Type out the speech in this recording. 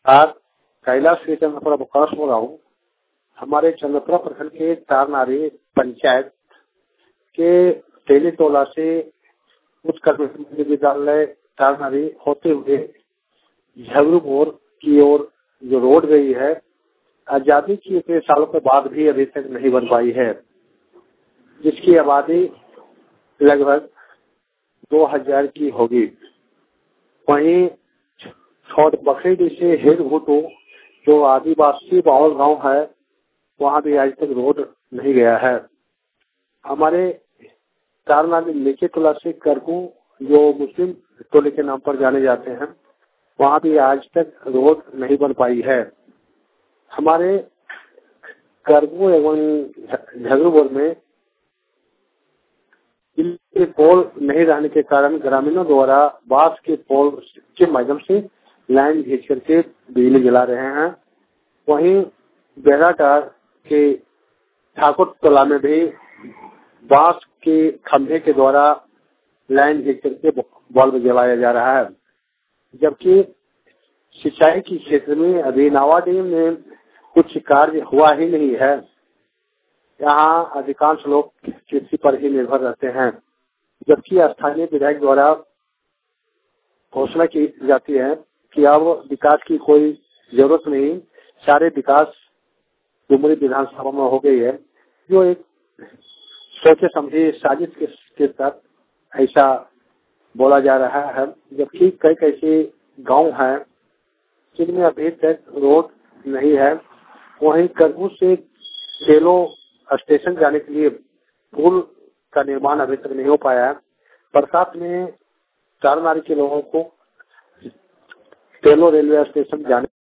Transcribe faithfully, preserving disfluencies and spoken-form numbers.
आज कैलाश से चंद्रपुरा विकास हो रहा हूँ। हमारे चंद्रपुरा प्रखंड के तारनारी पंचायत के तेली टोला से उच्च माध्यमिक विद्यालय तारनारी होते हुए झगरू मोड़ की ओर जो रोड गई है, आजादी की इतने सालों के बाद भी अभी तक नहीं बन पाई है, जिसकी आबादी लगभग दो हजार की होगी। वहीं छोट बखरी से हेड भूटो जो आदिवासी बाहुल गांव है, वहां भी आज तक रोड नहीं गया है। हमारे तारनारी नीचे टोला से करकू जो मुस्लिम टोले के नाम पर जाने जाते हैं, वहां भी आज तक रोड नहीं बन पाई है। हमारे करकू एवं झगड़ूपुर में पोल नहीं रहने के कारण ग्रामीणों द्वारा बांस के पोल के माध्यम से लाइन खींच करके बिजली जला रहे हैं। वहीं बेराटार के ठाकुर टोला में भी बांस के खंभे के द्वारा लाइन खींच करके बल्ब जलाया जा रहा है। जबकि सिंचाई के क्षेत्र में अभी नावा डैम में कुछ कार्य हुआ ही नहीं है। यहाँ अधिकांश लोग कृषि पर ही निर्भर रहते हैं। जबकि स्थानीय विधायक द्वारा घोषणा की जाती है कि अब विकास की कोई जरूरत नहीं, सारे विकास डुमरी विधानसभा में हो गई है, जो एक सोचे समझे साजिश के, के साथ ऐसा बोला जा रहा है। जबकि कई कैसे गांव हैं जिनमें अभी तक रोड नहीं है। वहीं करबू से तेलो स्टेशन जाने के लिए पुल का निर्माण अभी तक नहीं हो पाया है। बरसात में तारनारी के लोगों को तेलो रेलवे स्टेशन जाने